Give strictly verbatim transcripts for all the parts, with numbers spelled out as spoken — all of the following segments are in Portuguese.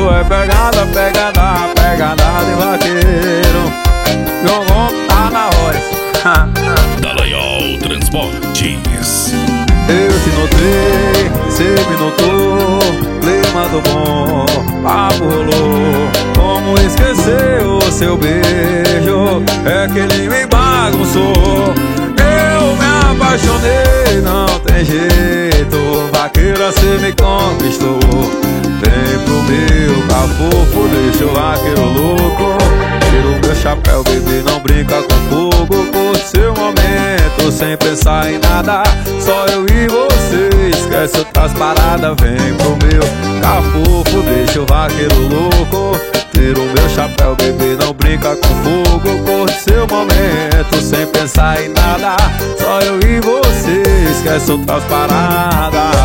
é pegada, pegada, pegada de vaqueiro. Jogou, tá na hora. Dallagnol Transportes. Eu te notei, cê me notou, clima do bom, papo rolou. Como esquecer o seu beijo, é que ele me bagunçou. Eu me apaixonei, não tem jeito, vaqueira cê me conquistou. Vem pro meu cafofo, deixa o vaqueiro louco. Tira o meu chapéu, bebê, não brinca com fogo. Curte seu momento, sem pensar em nada, só eu e você, esquece outras paradas. Vem pro meu cafofo, deixa o vaqueiro louco. Tira o meu chapéu, bebê, não brinca com fogo. Curte seu momento, sem pensar em nada, só eu e você, esquece outras paradas.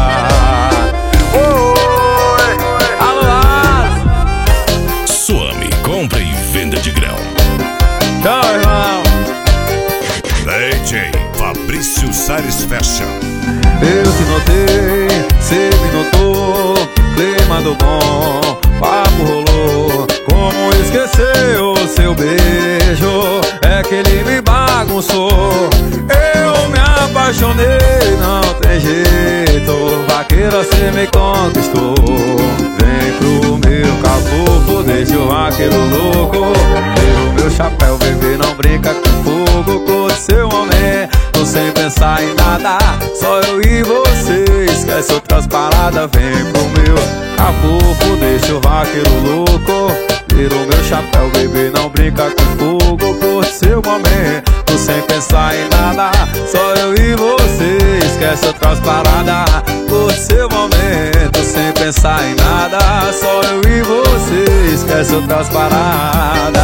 Compra e venda de grão. Tchau, irmão. D J Fabrício Salles Fashion. Eu te notei, cê me notou, clima do bom, papo rolou. Como esquecer o seu beijo, é que ele me bagunçou. Eu me apaixonei, não tem jeito, vaqueira cê me conquistou. Vem pro meu cafofo, deixa o vaqueiro louco. Tira o meu chapéu, bebê, não brinca com fogo. Curte seu momento, sem pensar em nada, só eu e você, esquece outras paradas. Vem pro meu cafofo, deixa o vaqueiro louco. Tira o meu chapéu, bebê, não brinca com fogo. Curte seu momento, sem pensar em nada, só eu e você, esquece outras paradas. Curte seu momento, sem pensar em nada, só eu e você, esquece outras paradas.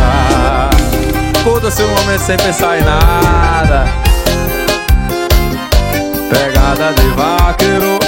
Curta seu momento sem pensar em nada, pegada de vaqueiro.